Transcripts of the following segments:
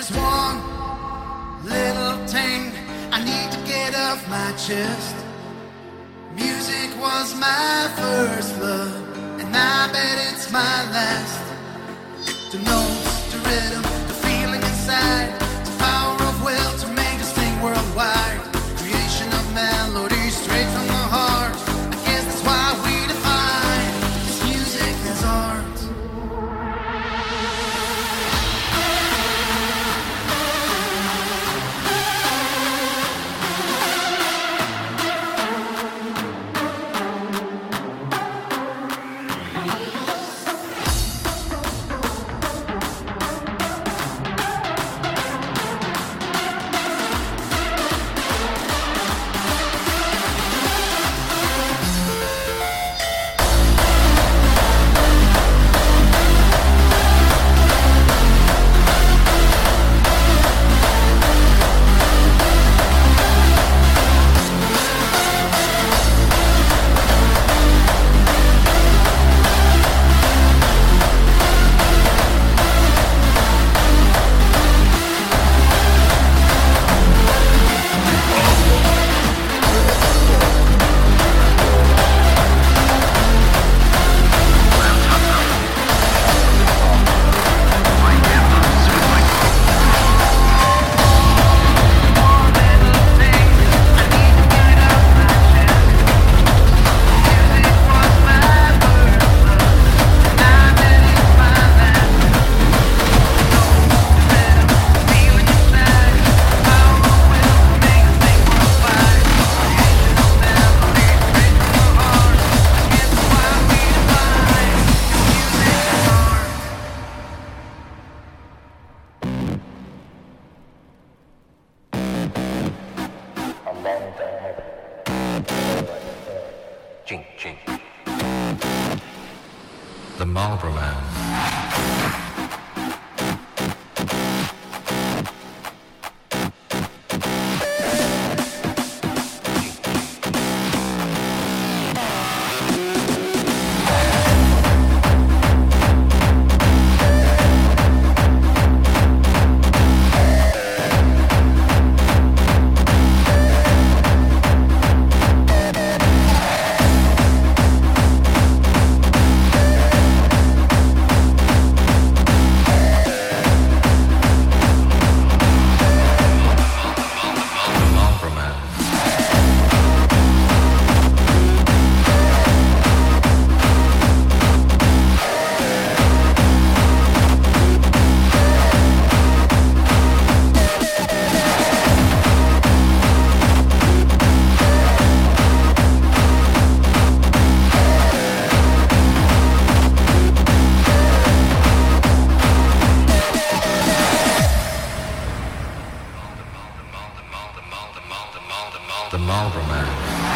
is one little thing I need to get off my chest. Music was my first love, and I bet it's my last. The notes, the rhythm, the feeling inside, the power of will to make us sing worldwide. Creation of melody straight from the heart. I guess that's why we define this music as art. The Marlboro Man. The Marlboro Man.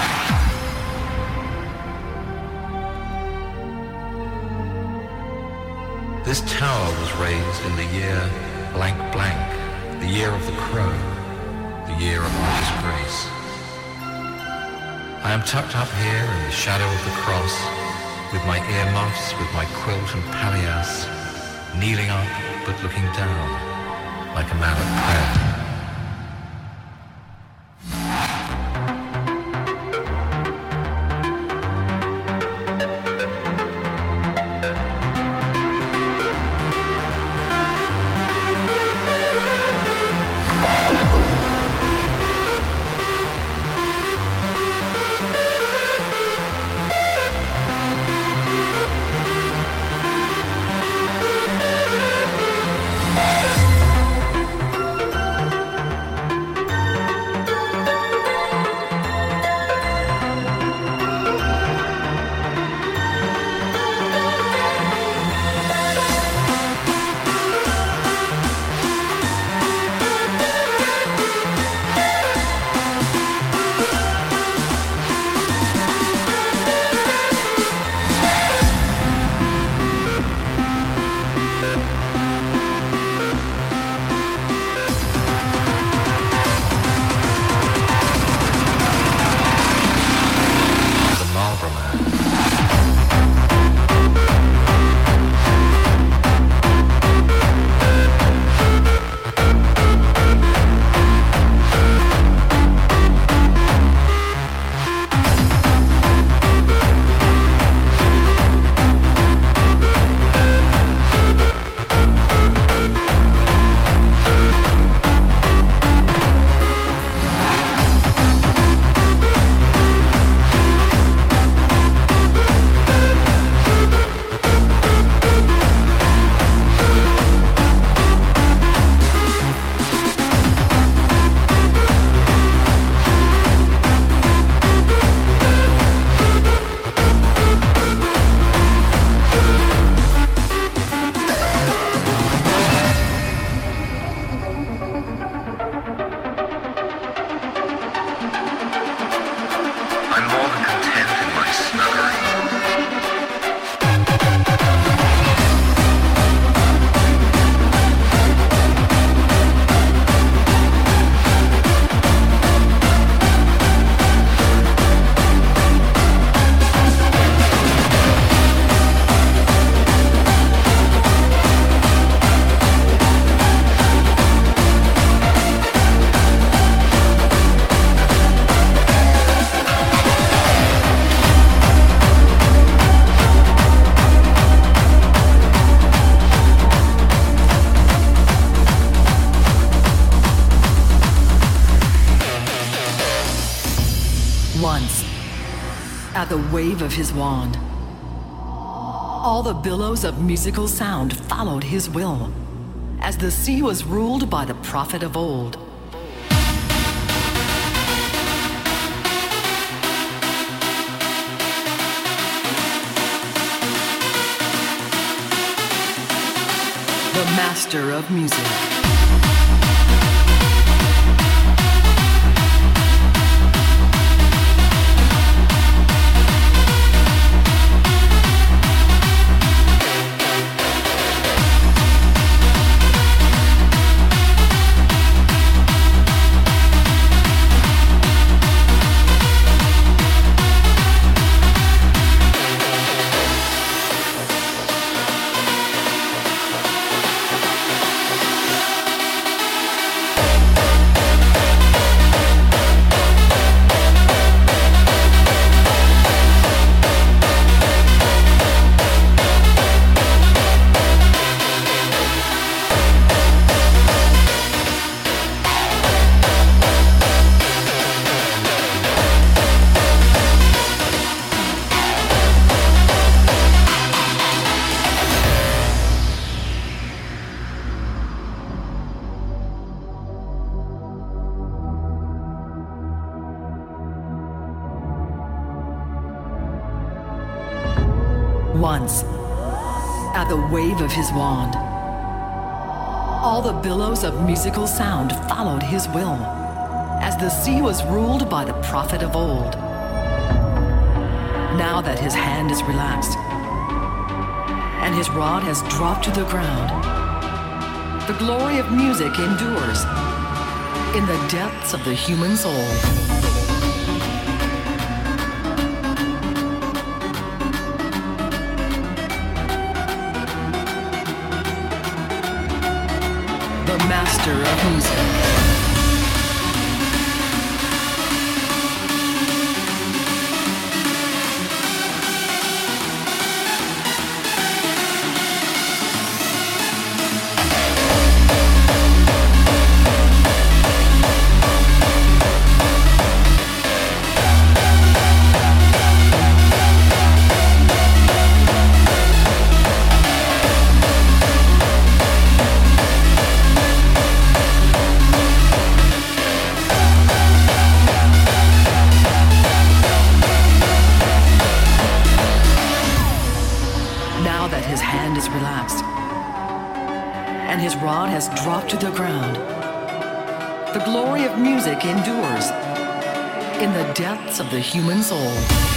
This tower was raised in the year blank blank, the year of the crow, the year of my disgrace. I am tucked up here in the shadow of the cross, with my earmuffs, with my quilt and palliasse, kneeling up but looking down, like a man at prayer. At the wave of his wand, all the billows of musical sound followed his will, as the sea was ruled by the prophet of old. The master of music. Once, at the wave of his wand, all the billows of musical sound followed his will, as the sea was ruled by the prophet of old. Now that his hand is relaxed, and his rod has dropped to the ground, the glory of music endures in the depths of the human soul. The master of music. Dropped to the ground. The glory of music endures in the depths of the human soul.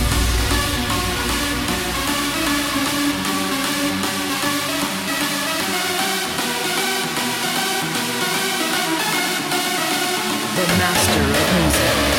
The master of music.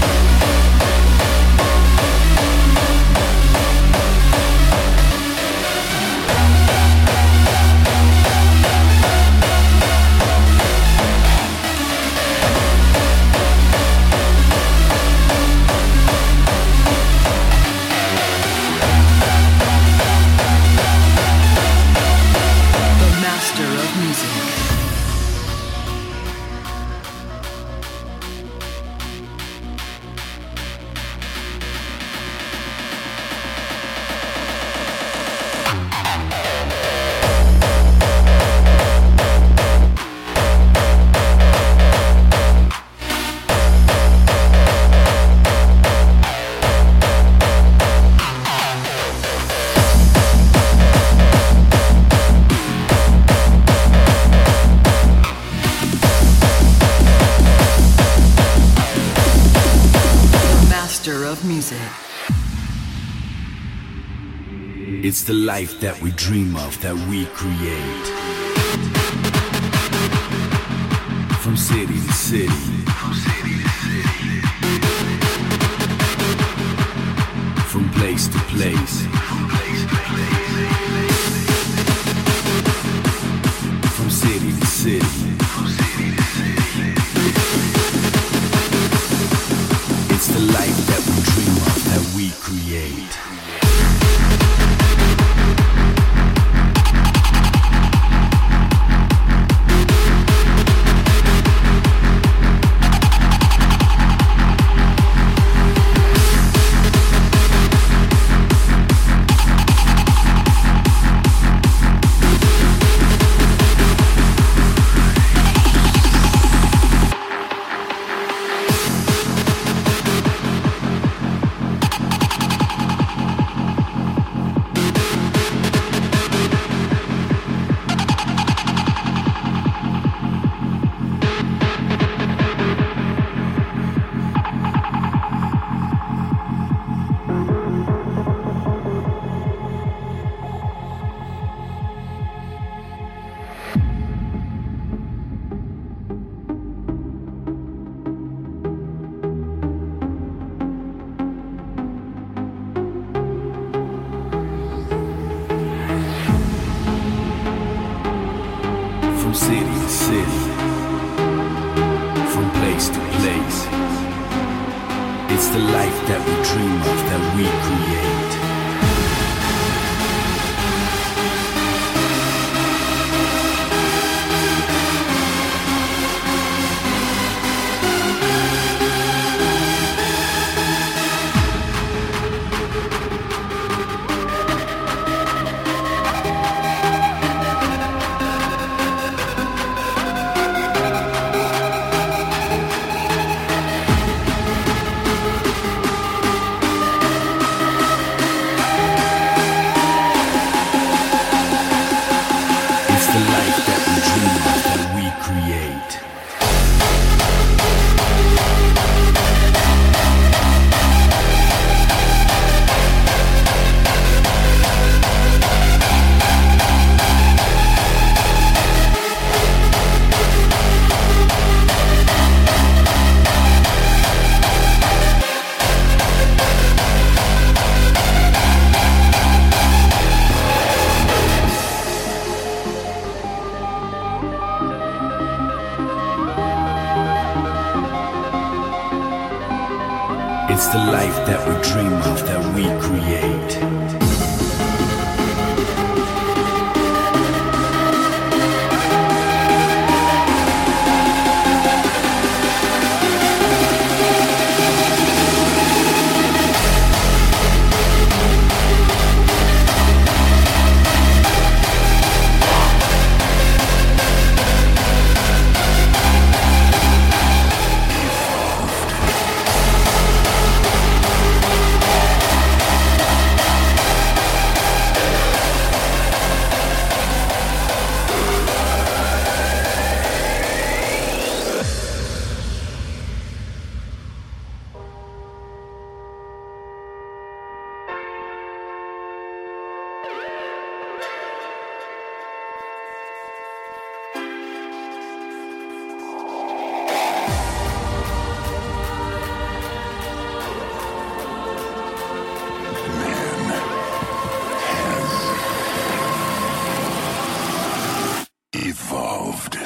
It's the life that we dream of, that we create. From city to city. From place to place. From city to city. It's the life that we dream of, that we create. It's the life that we dream of, that we create. It's the life that we dream of, that we create. Evolved.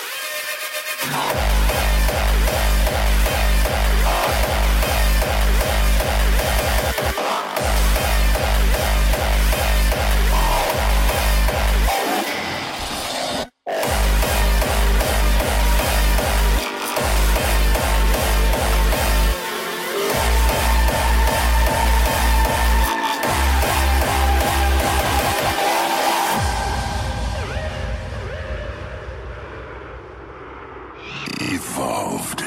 Evolved.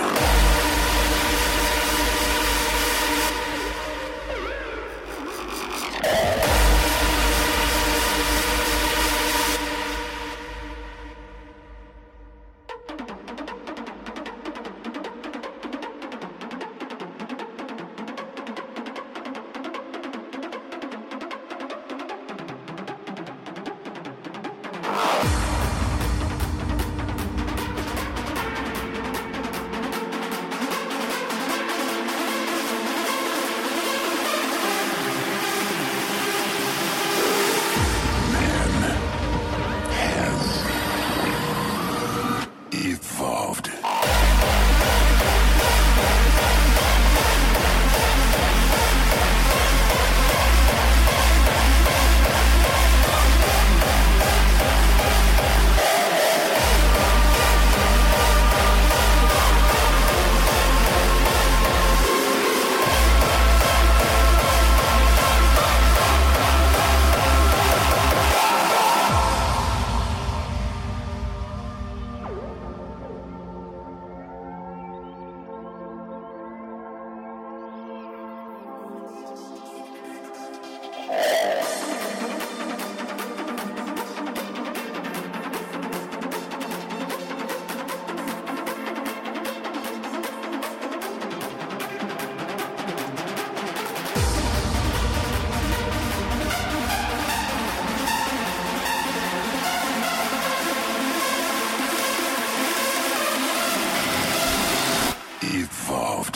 Evolved. Evolved.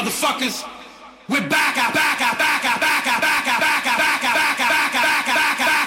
motherfuckers. We're back, back, back, back, back, back, back, back, back, back, back, back, back, back, back,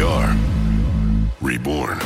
are reborn.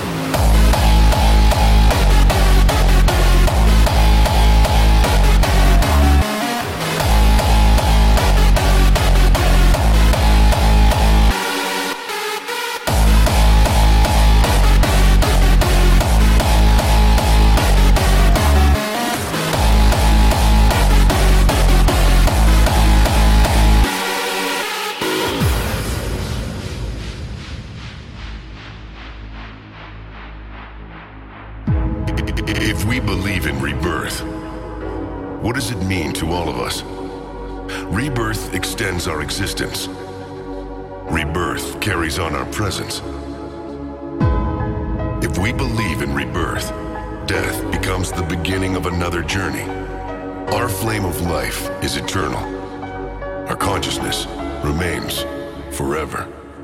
If we believe in rebirth, what does it mean to all of us? Rebirth extends our existence. Rebirth carries on our presence. If we believe in rebirth, death becomes the beginning of another journey. Our flame of life is eternal. Our consciousness remains forever.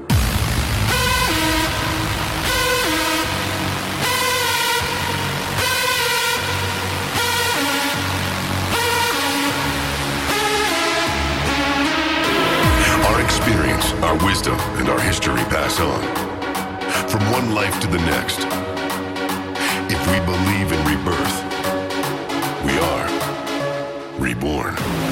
Experience, our wisdom, and our history pass on from one life to the next. If we believe in rebirth, we are reborn.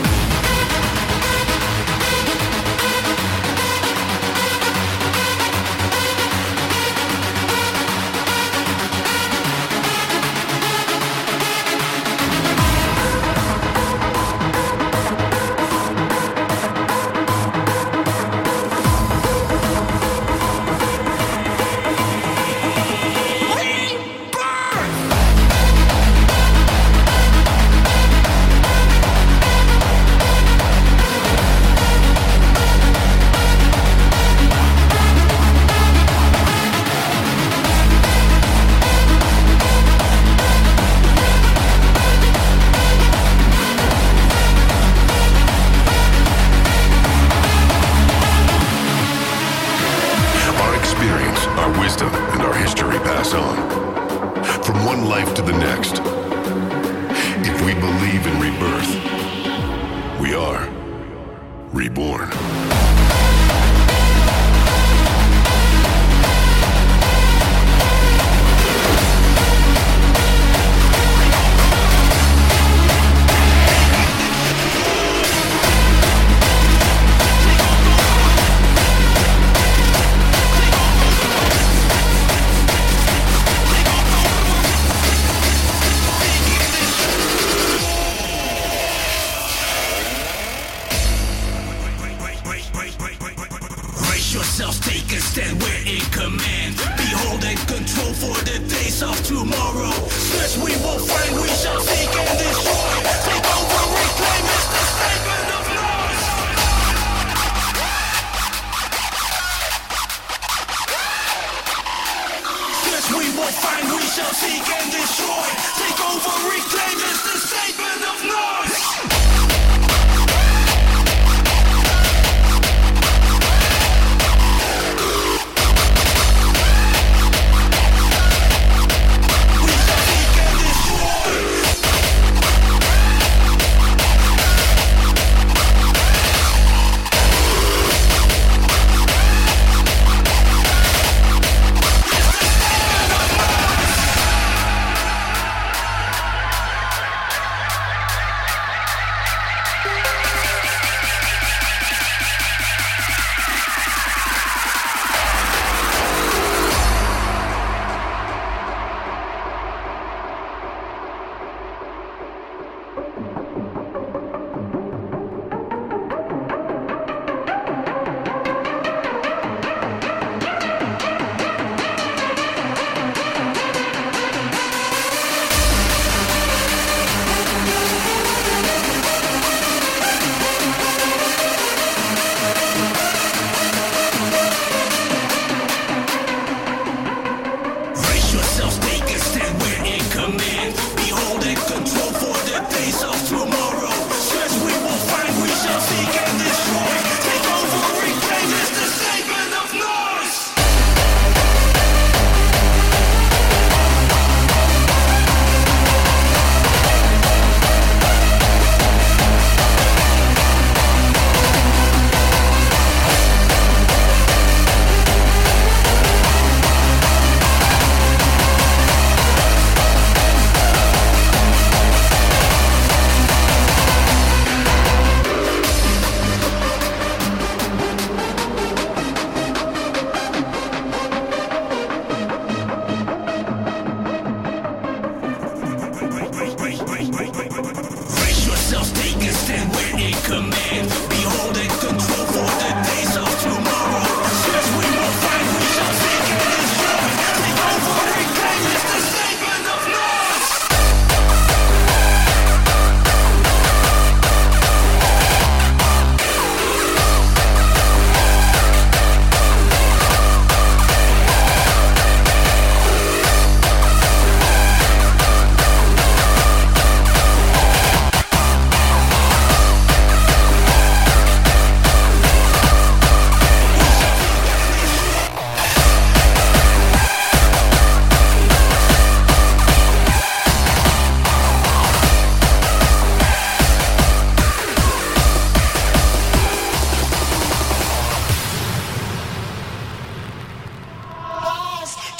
Our wisdom and our history pass on from one life to the next. If we believe in rebirth, we are reborn. Yourself, take a stand, we're in command. Behold and control for the days of tomorrow. Search we will find, we shall seek and destroy. Take over, reclaim, it's the statement of laws. Search we will find, we shall seek and destroy. Take over, reclaim, it's the statement of laws.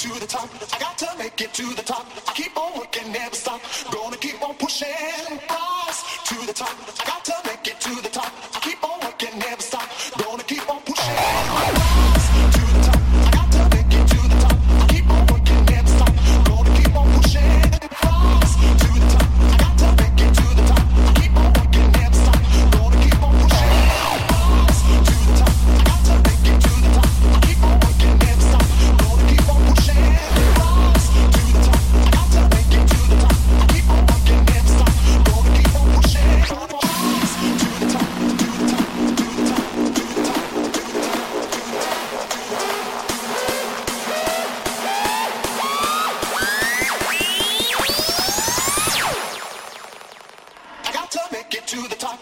to the top. I got to make it to the top. I keep on working, never stop. Gonna keep on pushing. Rise to the top. I got to make it to the top. I keep on working, never stop. Gonna keep on pushing. Rise to the top. I got to make it to the top. I keep on working, never stop. Gonna keep on pushing. Rise to the top. I got to make it to the top. I keep on working, never stop. Gonna keep on pushing. Rise to the top. I got to make it to the top. I keep on working, never stop. Gonna keep on pushing. Rise to the top. I got to make it to the top. I keep on working, never stop. Gonna keep on pushing. Rise to the top. To the top. To the top. To the top. To the top. I got to make it to the top.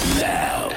loud.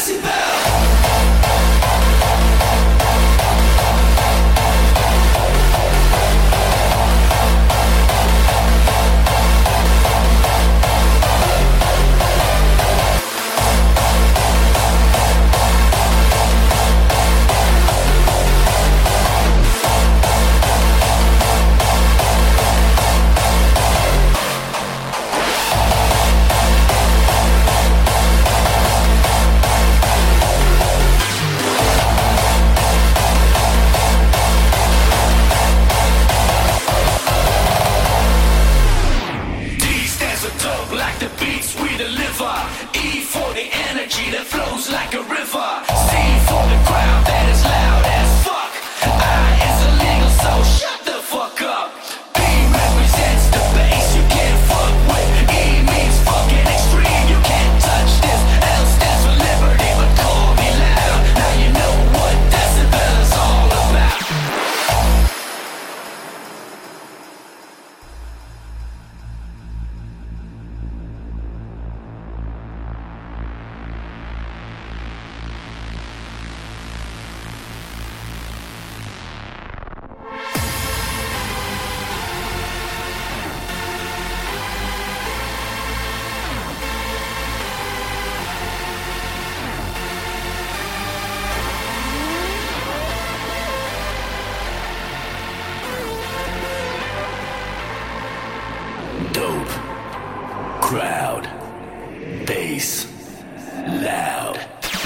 Dope, crowd, bass, loud.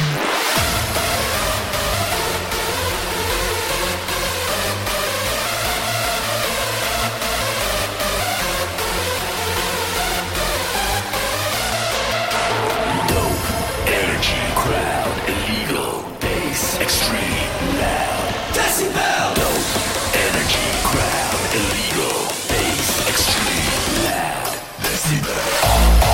Dope, energy, crowd, illegal, bass, extreme, loud. Decibel. Dope, energy, crowd, illegal, bass, extreme, loud. Decibel.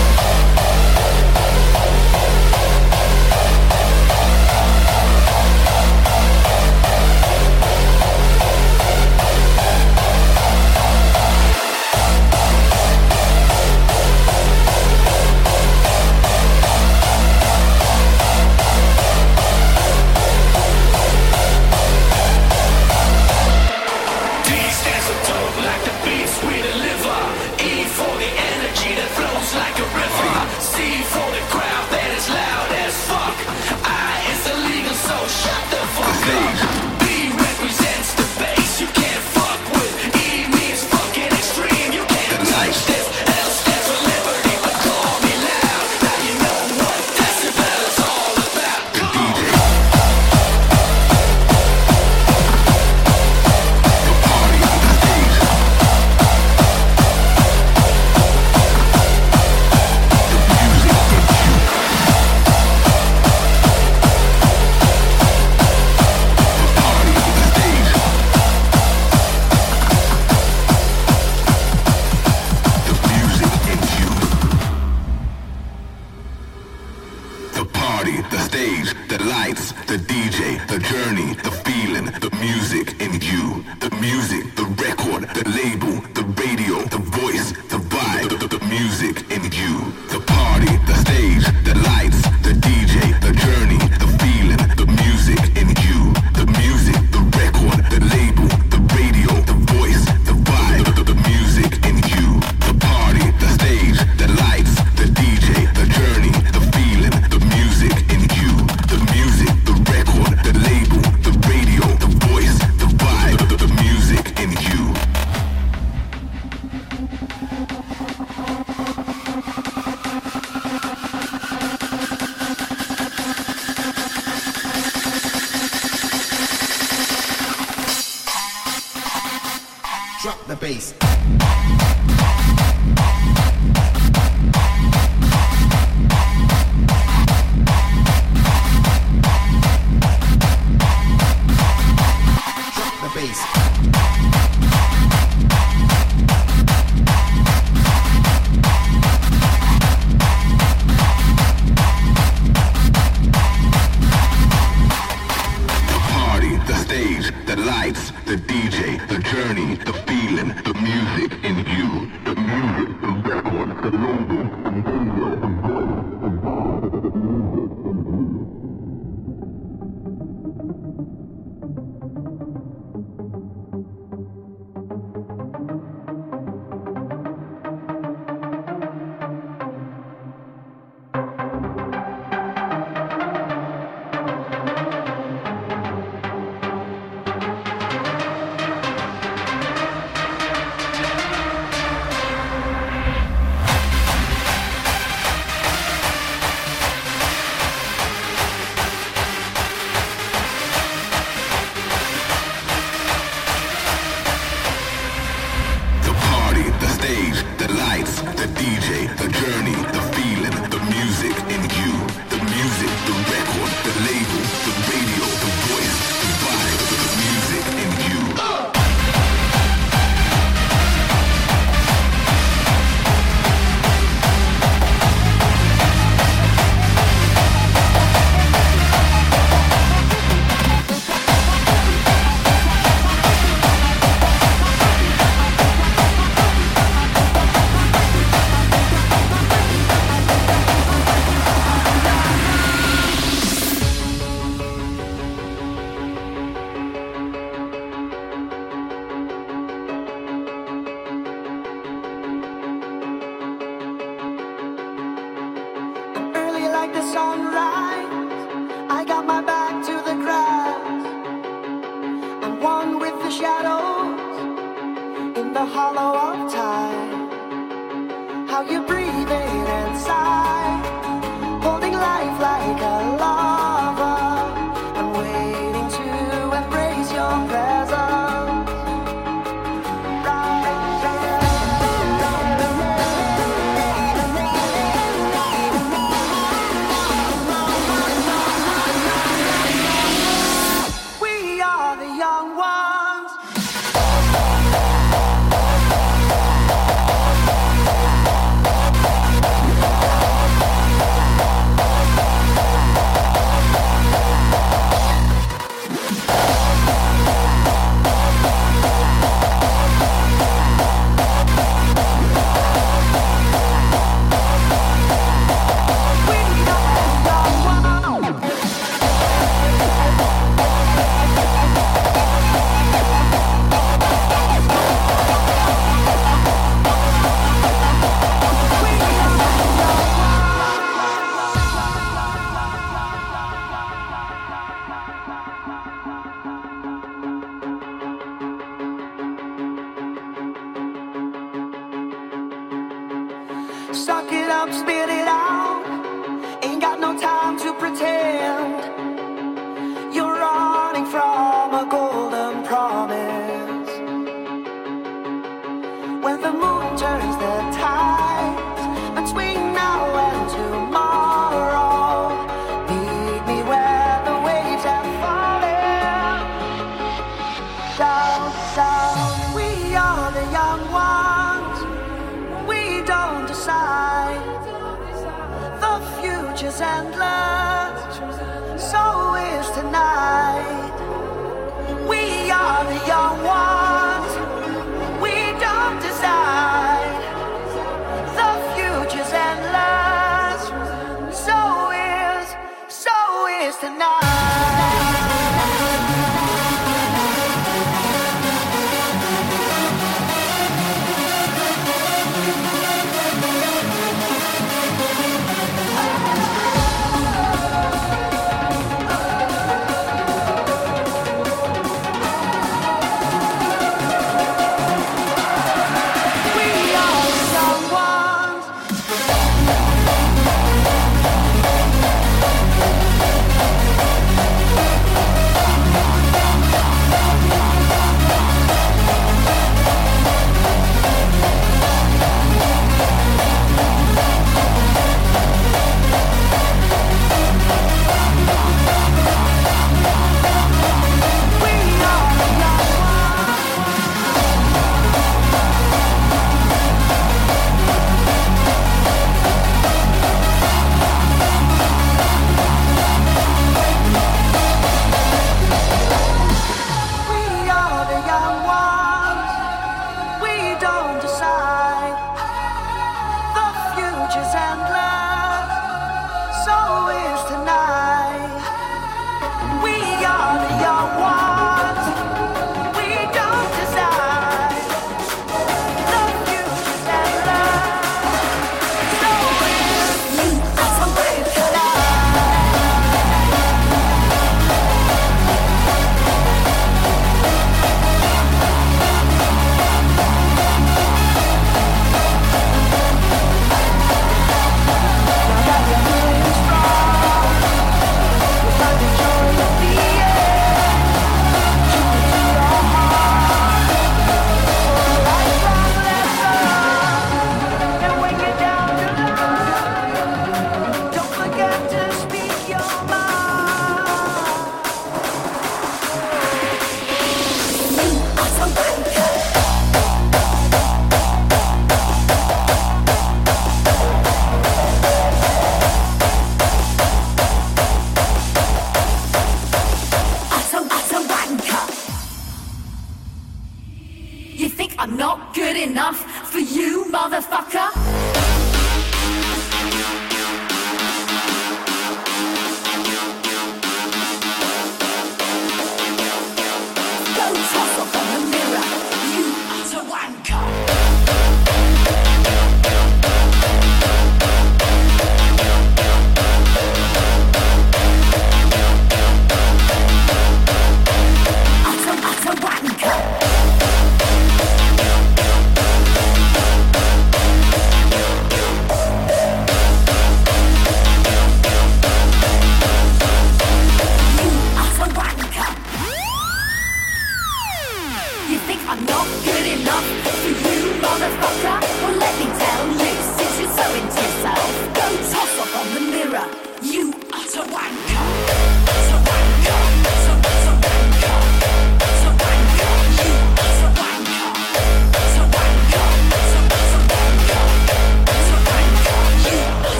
The stage, the lights, the DJ, the journey, the feeling, the music in you. The music, the record, the label, the radio, the voice, the vibe, the music in you. The party, the stage, the lights, the DJ, the journey, the feeling, the music in you. The music, the record, the label, the radio, the voice, the vibe, the music in you. The party, the stage, the lights, the DJ, the journey, the feeling, the music in you. The music, the record, the label, the radio, the voice, the vibe, the music in you. Drop the bass. Drop the bass. The party, the stage, the lights, the DJ, the journey, the feeling, the music. Suck it up, spit it out. Ain't got no time to pretend. You're running from a golden promise. When the moon turns the tides between now and tomorrow, meet me where the waves have fallen. Down, down, we are the young ones. We don't decide. The future's endless, so is tonight. We are the young ones. We don't decide. The future's endless, so is tonight.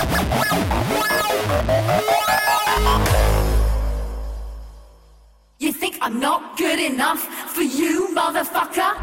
You think I'm not good enough for you, motherfucker?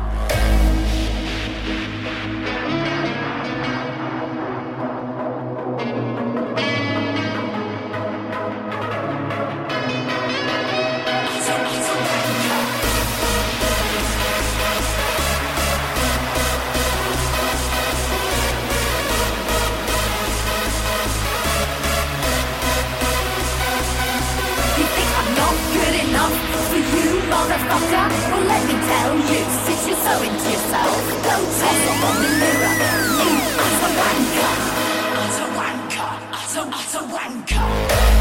Motherfucker, well let me tell you, since you're so into yourself, go toss up on the mirror. You utter wanker, utter wanker, utter wanker.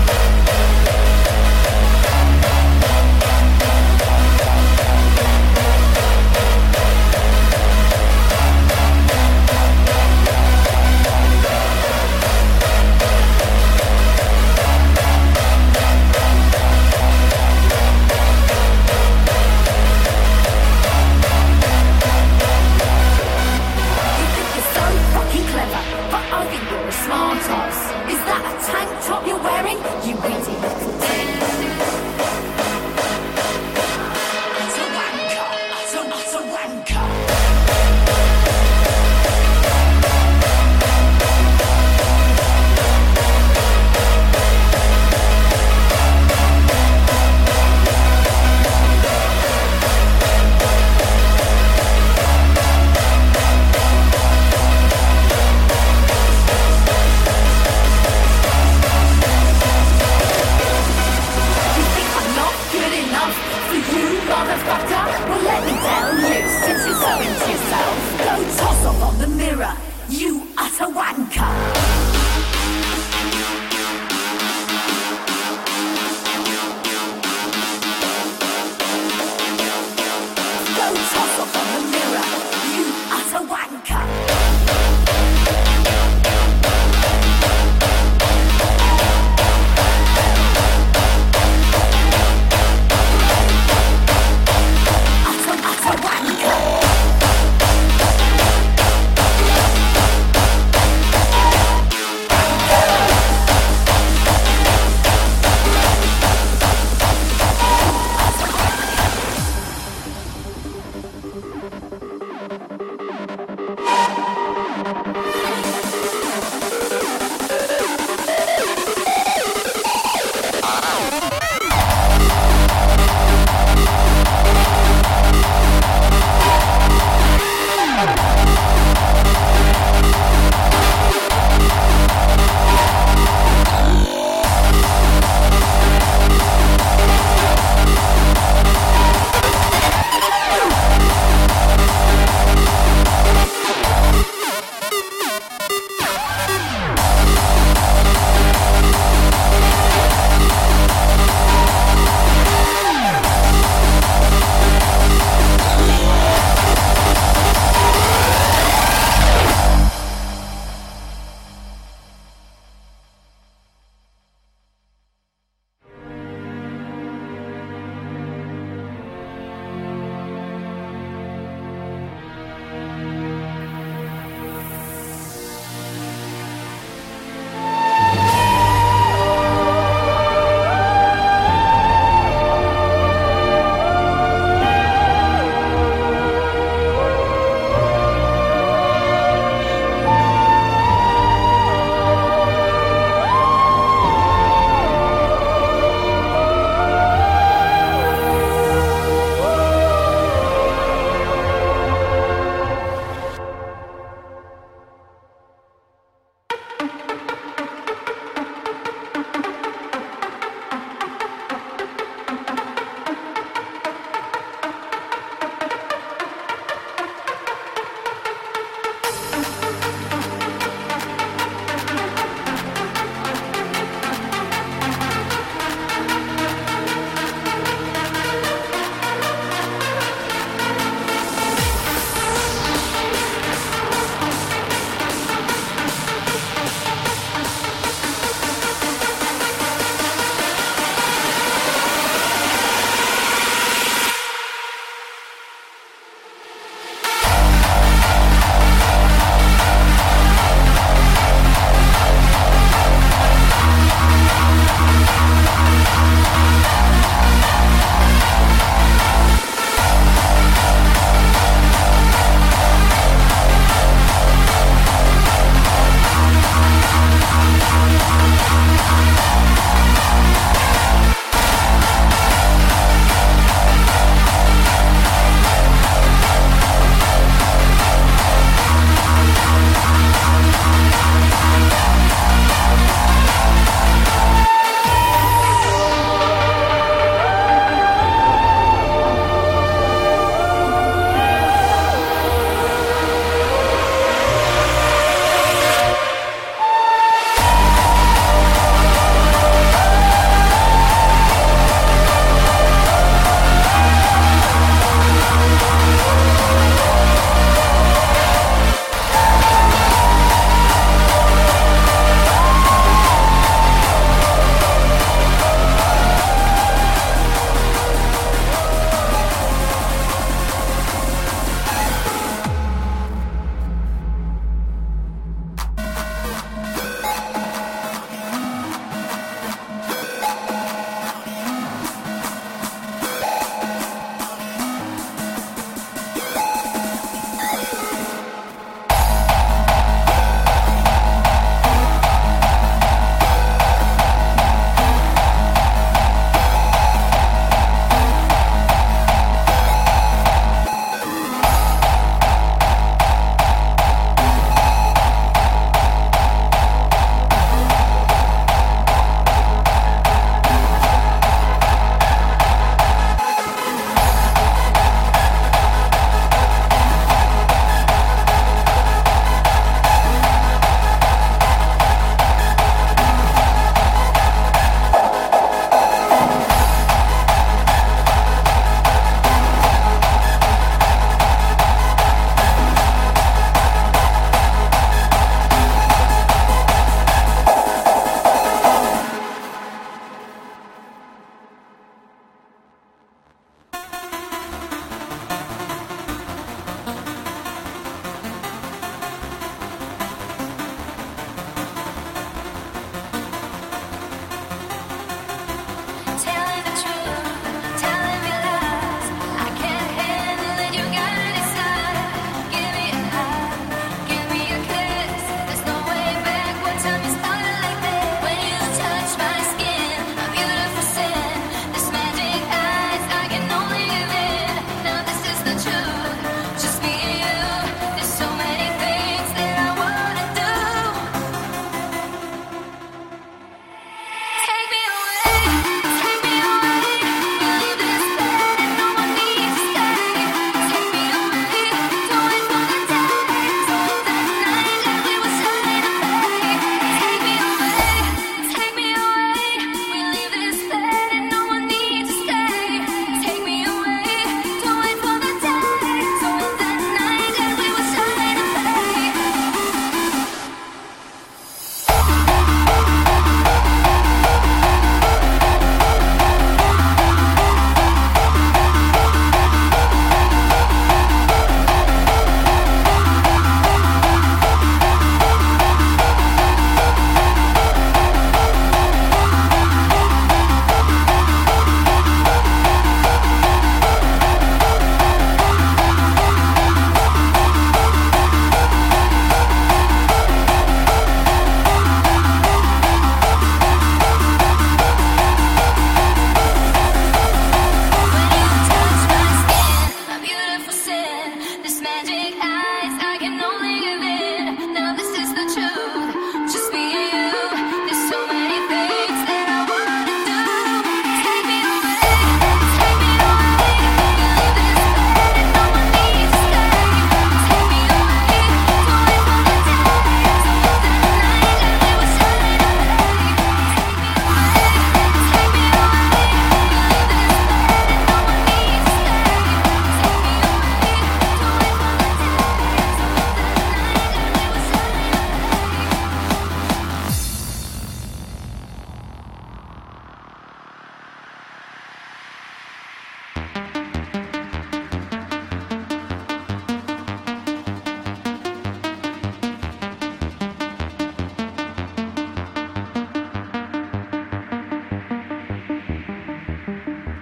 Smart ass. Is that a tank top you're wearing? You weedy little thing. Utter wanker, utter wanker.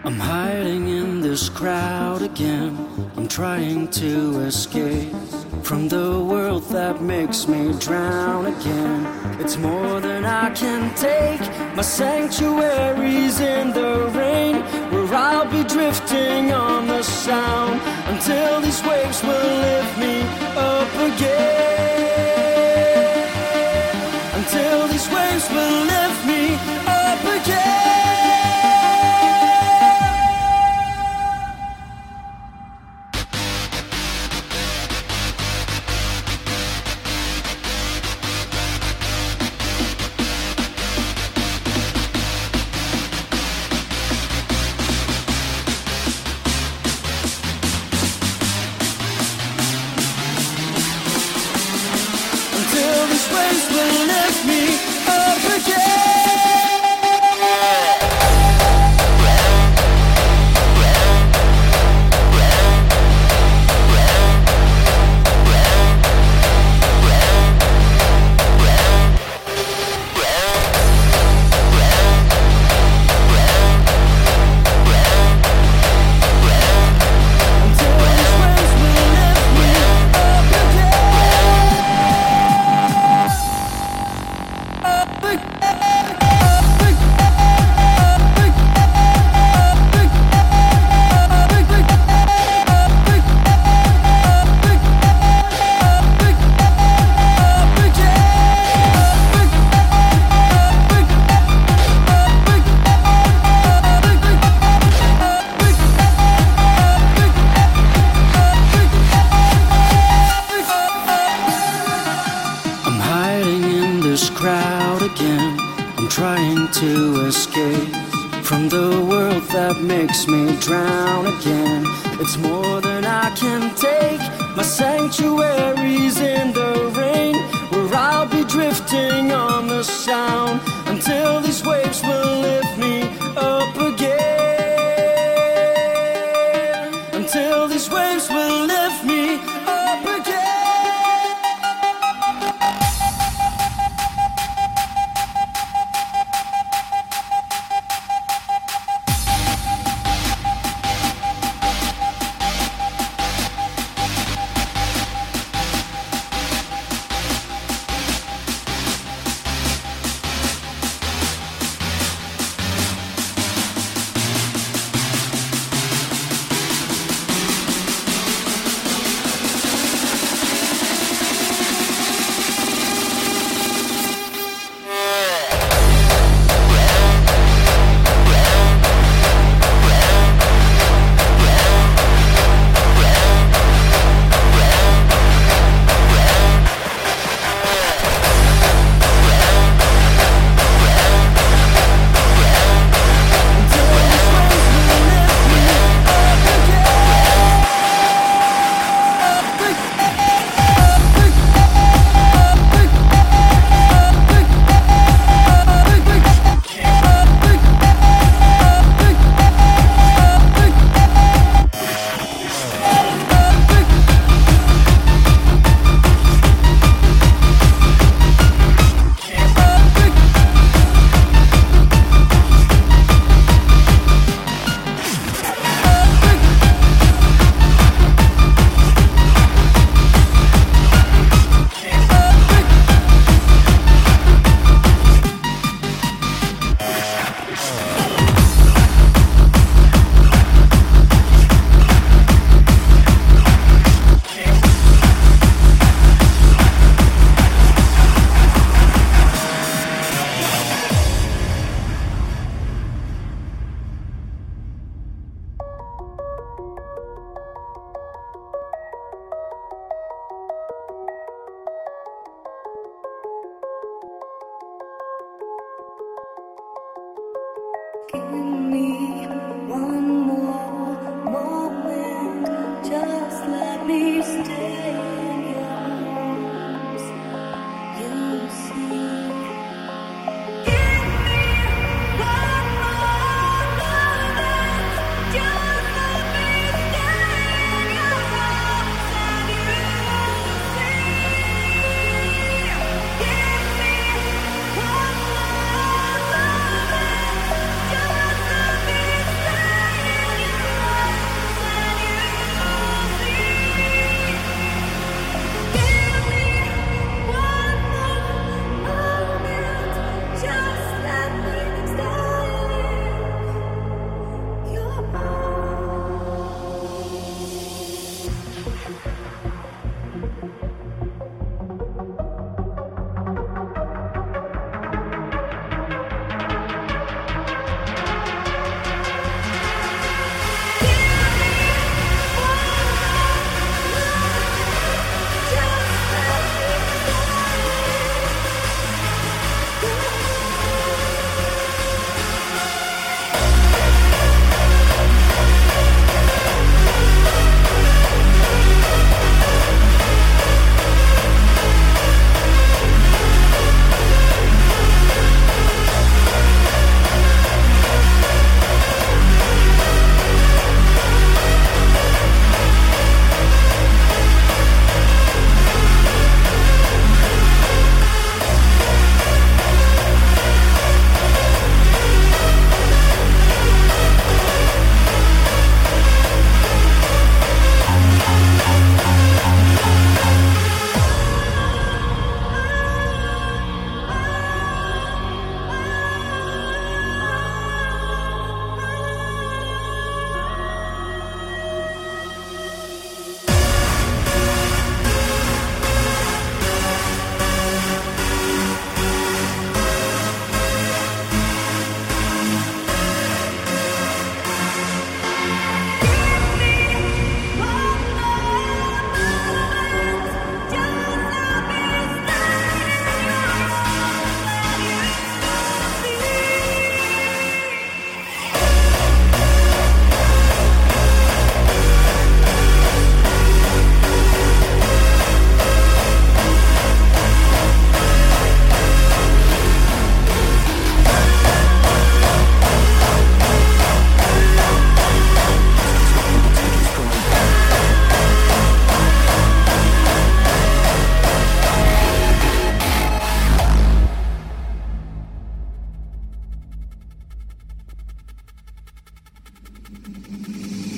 I'm hiding in this crowd again. I'm trying to escape from the world that makes me drown again. It's more than I can take. My sanctuary's in the rain, where I'll be drifting on the sound until these waves will lift me up again. Until these waves will lift me up again. Makes me drown again. It's more than I can take. My sanctuary's in the rain, where I'll be drifting on the sound until these waves will lift me up again. Until these waves will lift me up again.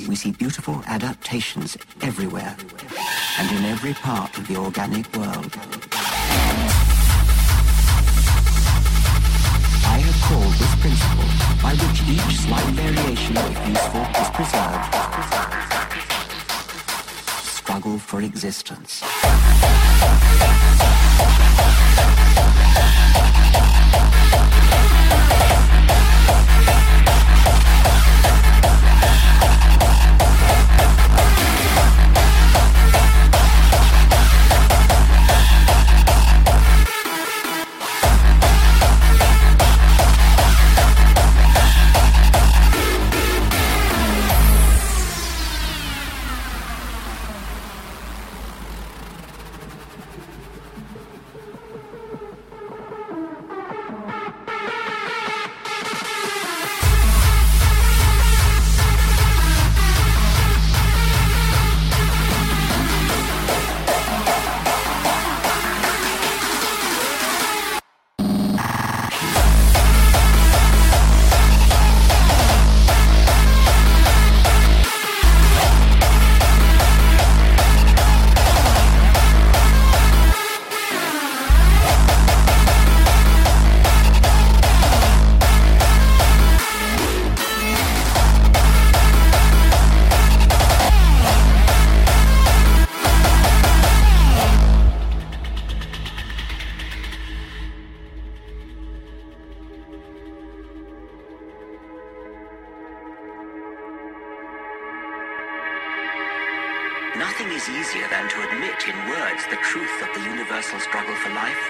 we see beautiful adaptations everywhere and in every part of the organic world. I have called this principle, by which each slight variation, if useful, is preserved, struggle for existence. Nothing is easier than to admit in words the truth of the universal struggle for life,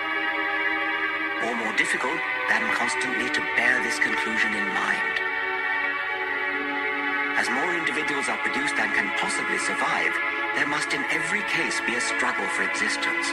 or more difficult than constantly to bear this conclusion in mind. As more individuals are produced than can possibly survive, there must in every case be a struggle for existence.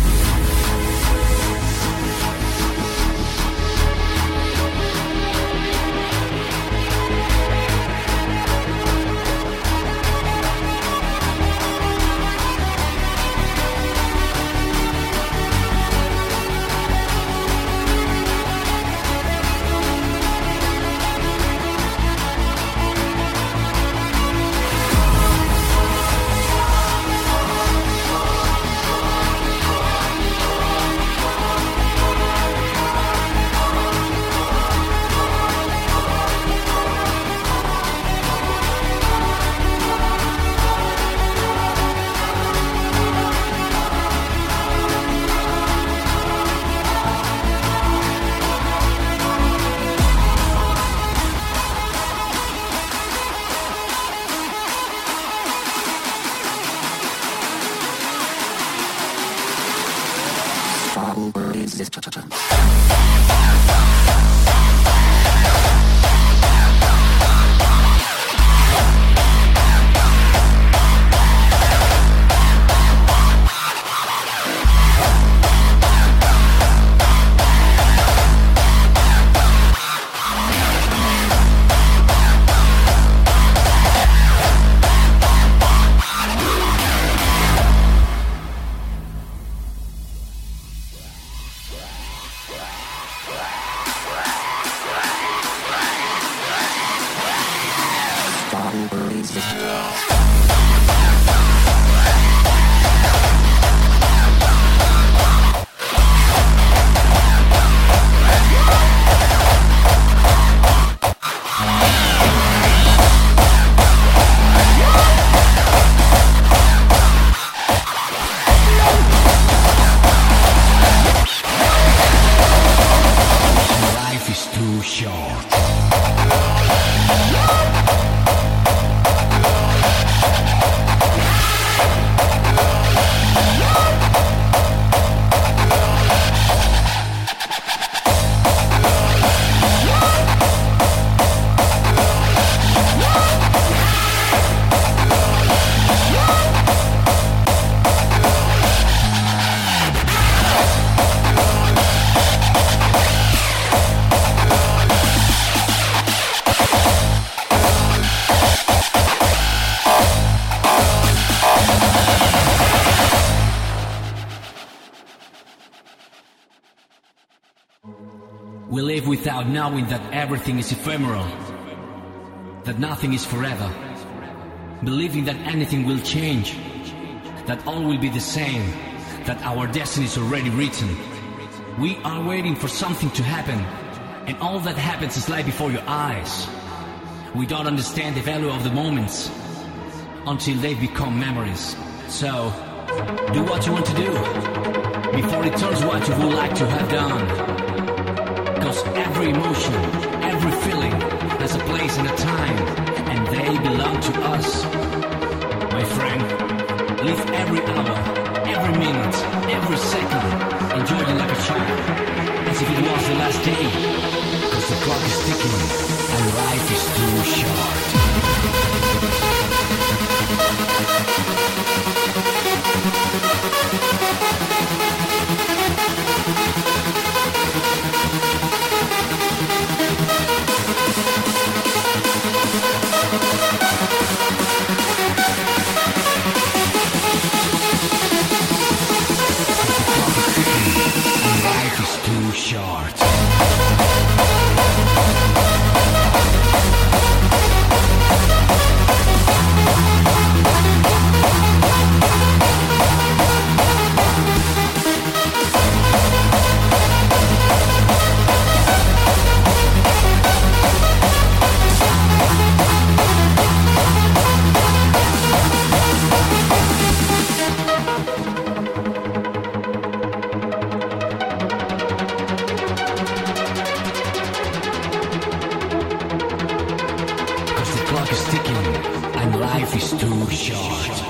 We live without knowing that everything is ephemeral, that nothing is forever, believing that anything will change, that all will be the same, that our destiny is already written. We are waiting for something to happen, and all that happens is light before your eyes. We don't understand the value of the moments until they become memories. So, do what you want to do before it turns what you would like to have done. Because every emotion, every feeling has a place and a time, and they belong to us. My friend, live every hour, every minute, every second, enjoying like a child, as if it was the last day. Because the clock is ticking, and life is too short. Life is too short. Life is too short.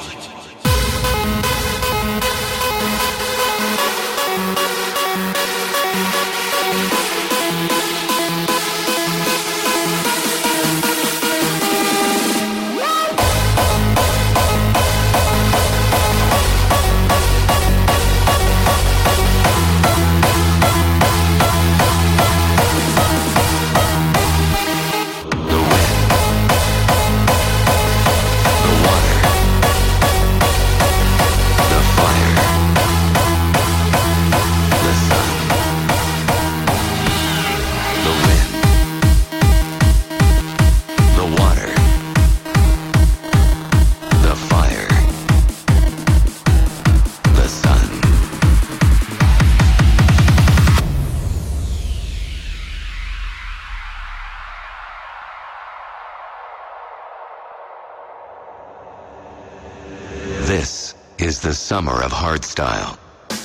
This is the summer of hardstyle.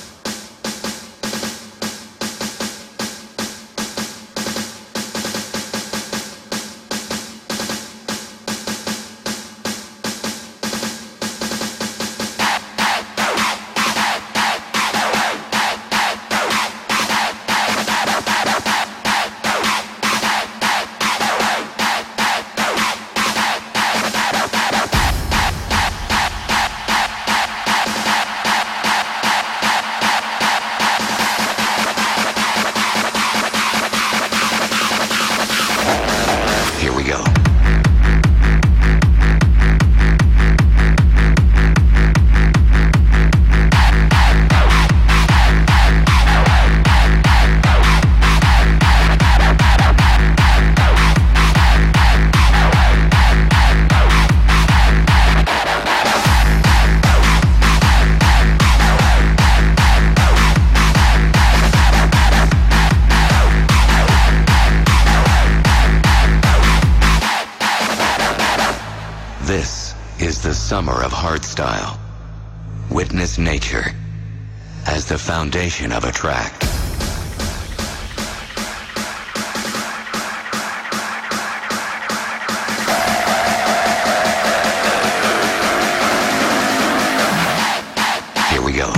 This is the summer of hardstyle. Witness nature as the foundation of a track. Here we go.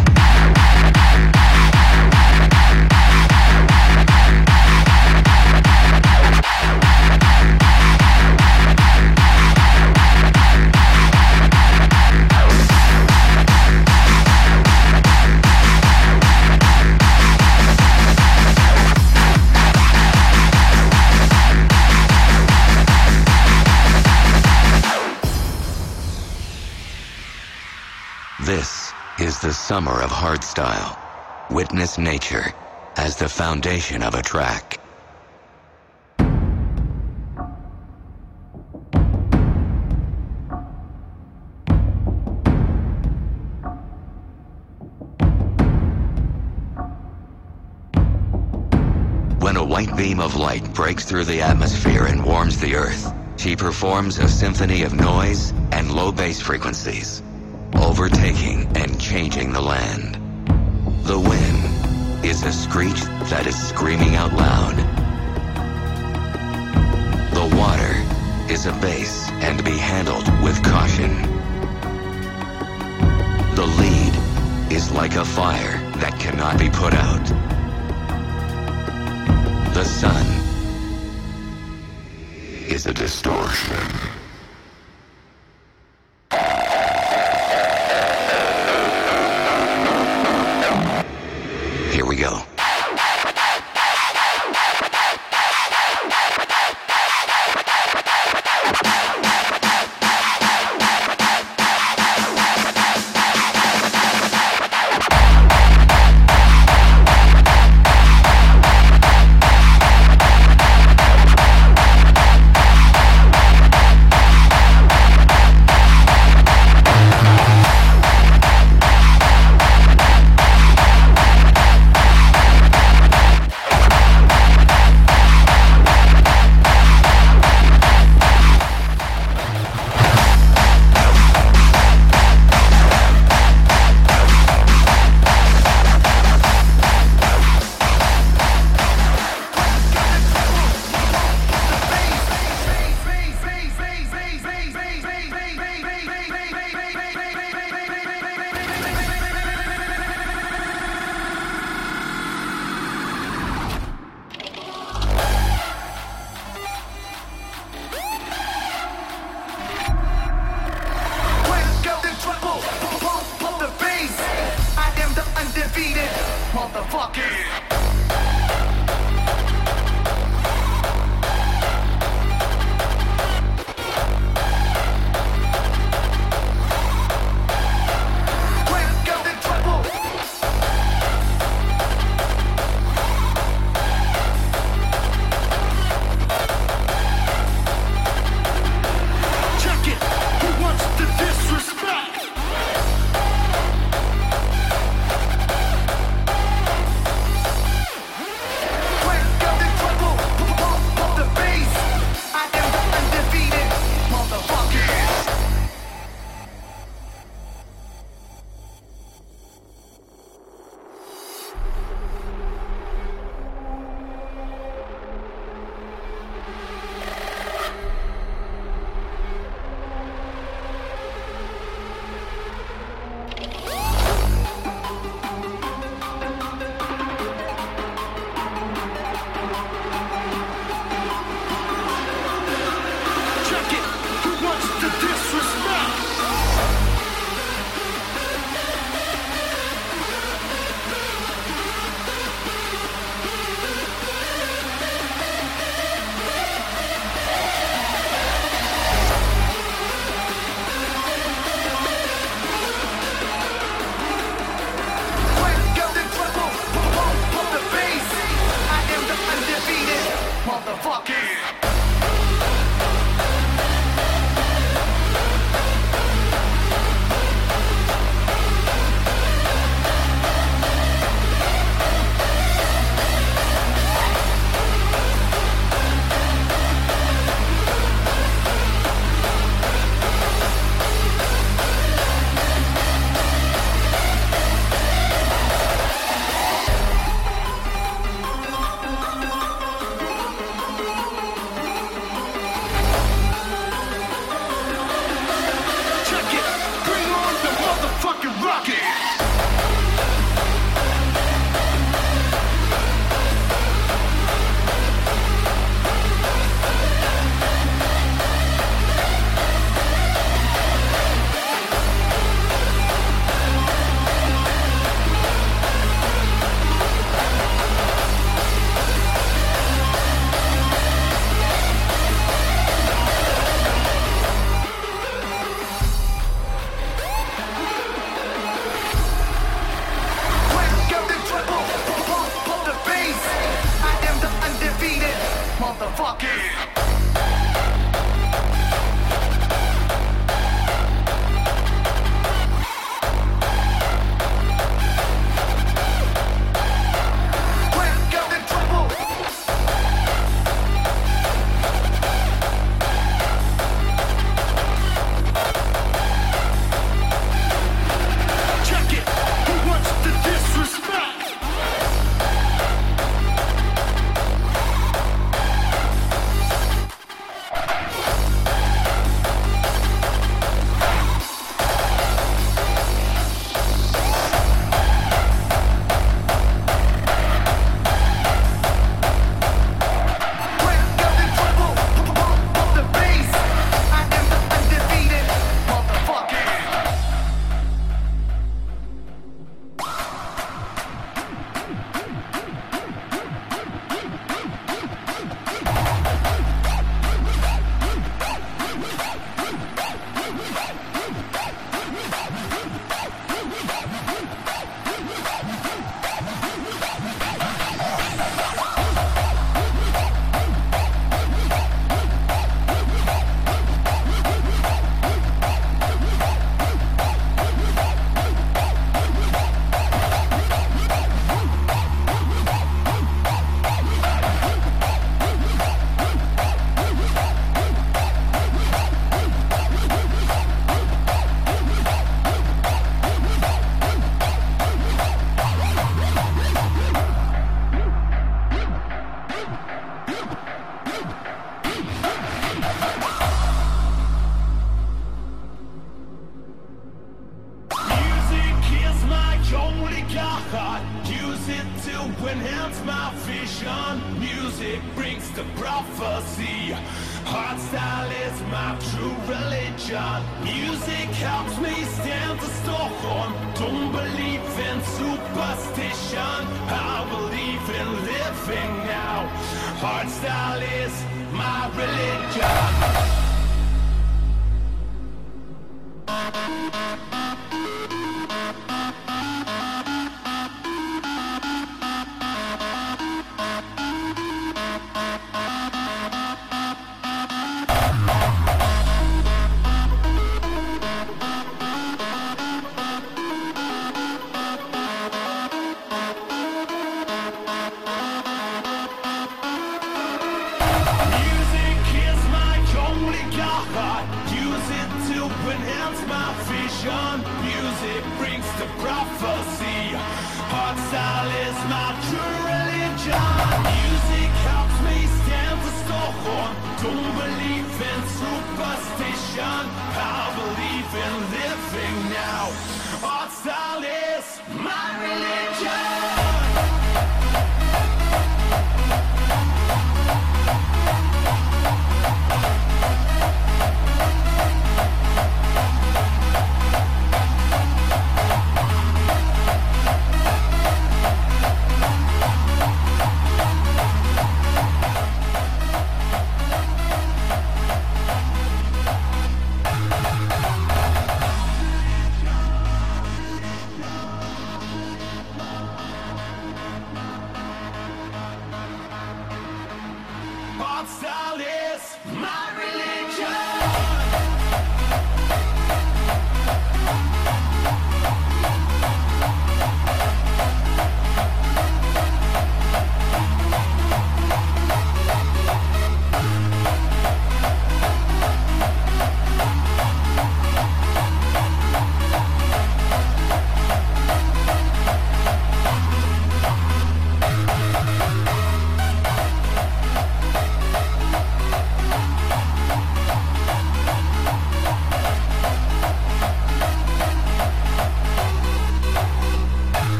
This is the summer of hardstyle. Witness nature as the foundation of a track. When a white beam of light breaks through the atmosphere and warms the Earth, she performs a symphony of noise and low bass frequencies, overtaking and changing the land. The wind is a screech that is screaming out loud. The water is a bass and to be handled with caution. The lead is like a fire that cannot be put out. The sun is a distortion. Here we go. enhance my vision. Music brings the prophecy. Hardstyle is my true religion. Music helps me stand the storm. Don't believe in superstition. I believe in living now. Hardstyle is my religion.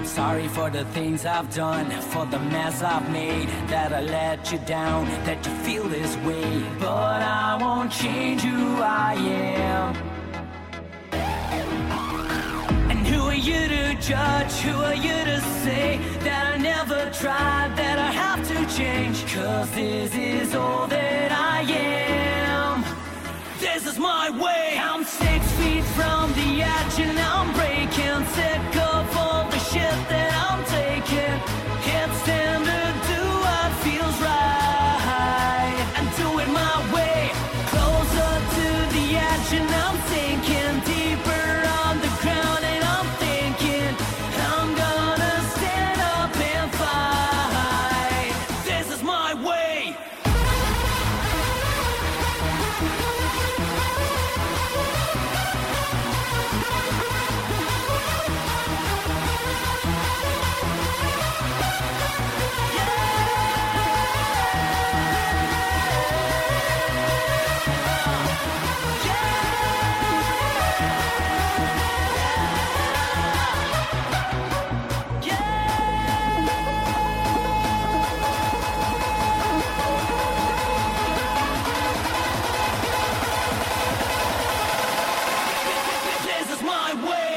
Sorry for the things I've done, for the mess I've made, that I let you down, that you feel this way. But I won't change who I am. And who are you to judge? Who are you to say that I never tried, that I have to change? 'Cause this is all that I am. This is my way. I'm 6 feet from the edge and I'm breaking. Sick of all the shit that I'm taking. Can't stand to do what feels right and do it my way. Closer to the edge and I'm sinking deeper on the ground, and I'm thinking I'm gonna stand up and fight. This is my way. This is my way.